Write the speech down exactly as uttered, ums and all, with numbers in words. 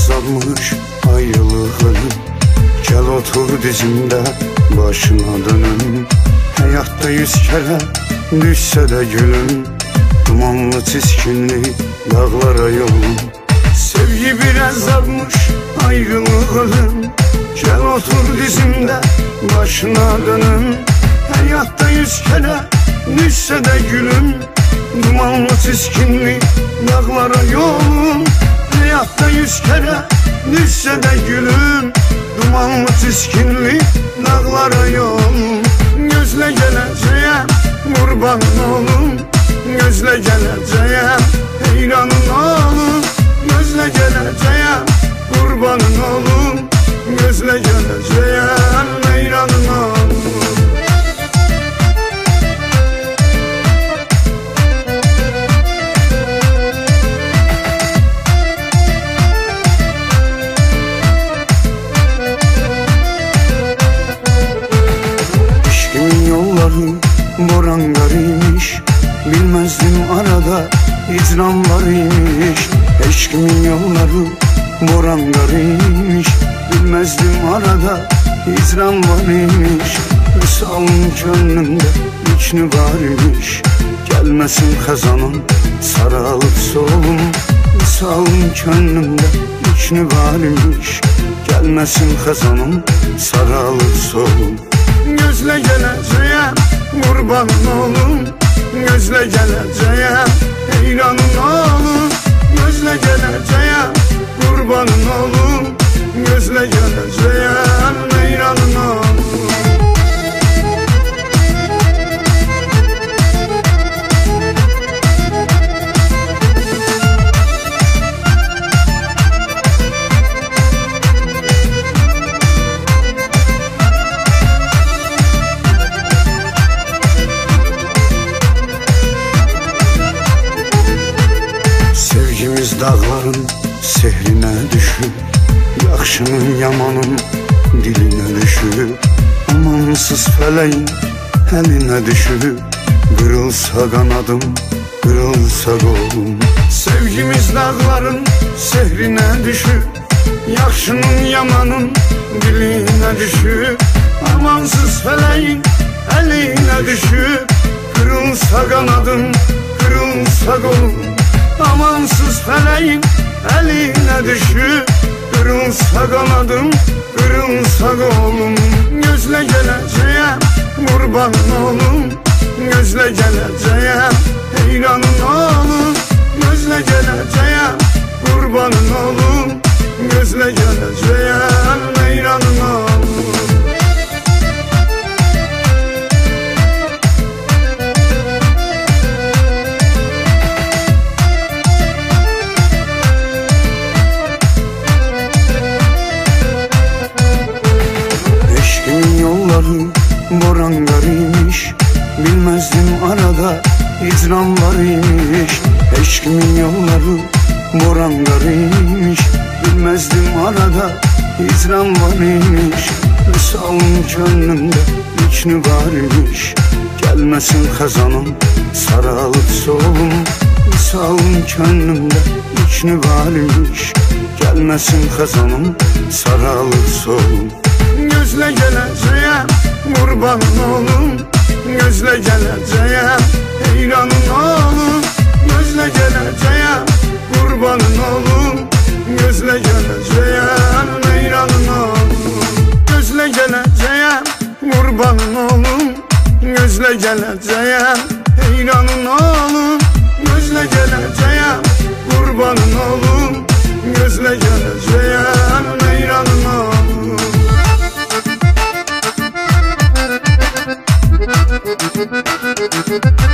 azalmış ayrılığın. Gel otur dizimde başına dönüm. Hayatta yüz kere düşse de gülüm, dumanlı tiskinli dağlara yolum. Sevgi bir azalmış ayrılığın. Gel otur dizimde başına dönüm. Hayatta yüz kere düşse de gülüm, dumanlı tiskinli dağlara yolum. Hayatta yüz kere düşse de gülüm, dumanlı tiskinli dağlara yolum. Gözle geleceğim kurban olum, gözle geleceğim heyranın olum. Gözle geleceğim kurbanın olum, gözle geleceğim heyranın olum. Boran garıymış, bilmezdim arada icran var imiş. Eşkimin yolları boran garıymış, bilmezdim arada icran var imiş. Misalın gönlümde içni var imiş, gelmesin kazanım saralıp solum. Misalın gönlümde içni var imiş, gelmesin kazanım saralıp solum. Gözle geleceğim kurban olum, gözle geleceğim heyranın olum. Gözle geleceğim kurbanın olum, gözle geleceğim heyranın olum. Sevgimiz dağların sehrine düşüp, yaxşının yamanın diline düşüp, amansız feleğin eline düşüp, kırılsa kanadım, kırılsa kolum. Sevgimiz dağların sehrine düşüp, yaxşının yamanın diline düşüp, amansız feleğin eline düşüp, kırılsa kanadım, kırılsa kolum. Amansız feleğin eline düşüp, kırılsa kanadım, kırılsa kolum. Gözle geleceğim kurban olum, gözle geleceğim heyranın olum. Gözle geleceğim kurbanın olum, gözle geleceğim heyranın olum. Boran garıymış, bilmezdim arada icran var imiş. Eşkimin yolları boran garıymış, bilmezdim arada icran var imiş. Misalın gönlümde içni var imiş, gelmesin kazanım saralıp solum. Misalın gönlümde içni var imiş, gelmesin kazanım saralıp solum. Gözle geleceğim kurban olum, gözle geleceğim heyranın olum. Gözle geleceğim kurbanın olum, gözle geleceğim heyranın olum. Gözle geleceğim kurbanın olum, gözle geleceğim heyranın olum. Gözle geleceğim kurbanın olum, gözle geleceğim heyranın olum. Thank you.